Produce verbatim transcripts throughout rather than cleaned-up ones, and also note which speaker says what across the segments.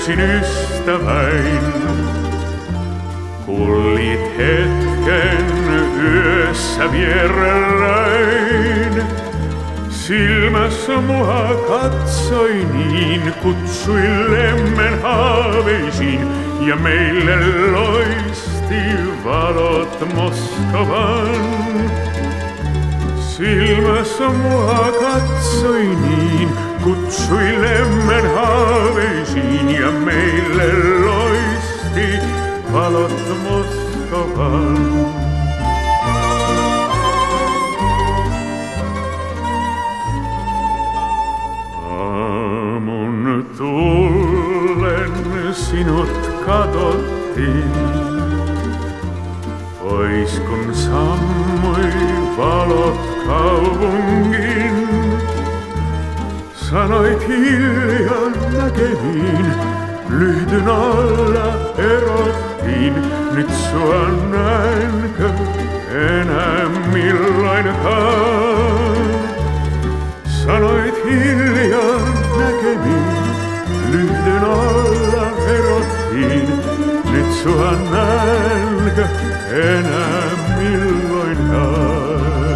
Speaker 1: löysin ystäväin. Kullit hetken yössä vierelläin. Silmässä mua katsoi niin, kutsui lemmen haaveisiin, ja meille loisti valot Moskovan. Silmässä mua katsoi niin, kutsui lemmen haaveisiin, ja meille loisti valot Moskovan. Aamun tullen sinut katsottiin, pois kun sammui valot kaupungin. Sanoit hiljaa näkeviin, lyhdyn alla erottiin. Nyt sua näenkö enää milloinkaan? Sanoit hiljaa näkeviin, lyhdyn alla erottiin. Nyt sua näenkö enää milloinkaan?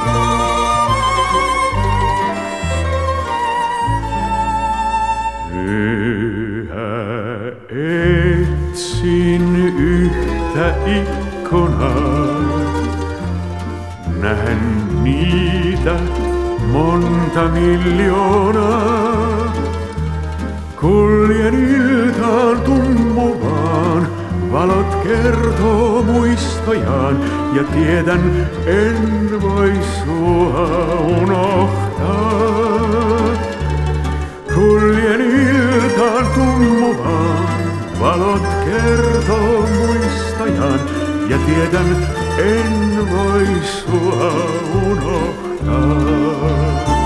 Speaker 1: Yhä etsin yhtä ikkunaa, näen niitä monta miljoonaa. Kuljen iltaan tummuvaan, valot kertoo muistojaan, ja tiedän, en voi sua unohtaa. Kuljen iltaan tummuvaan, valot kertoo muistojaan, ja tiedän, en voi sua unohtaa.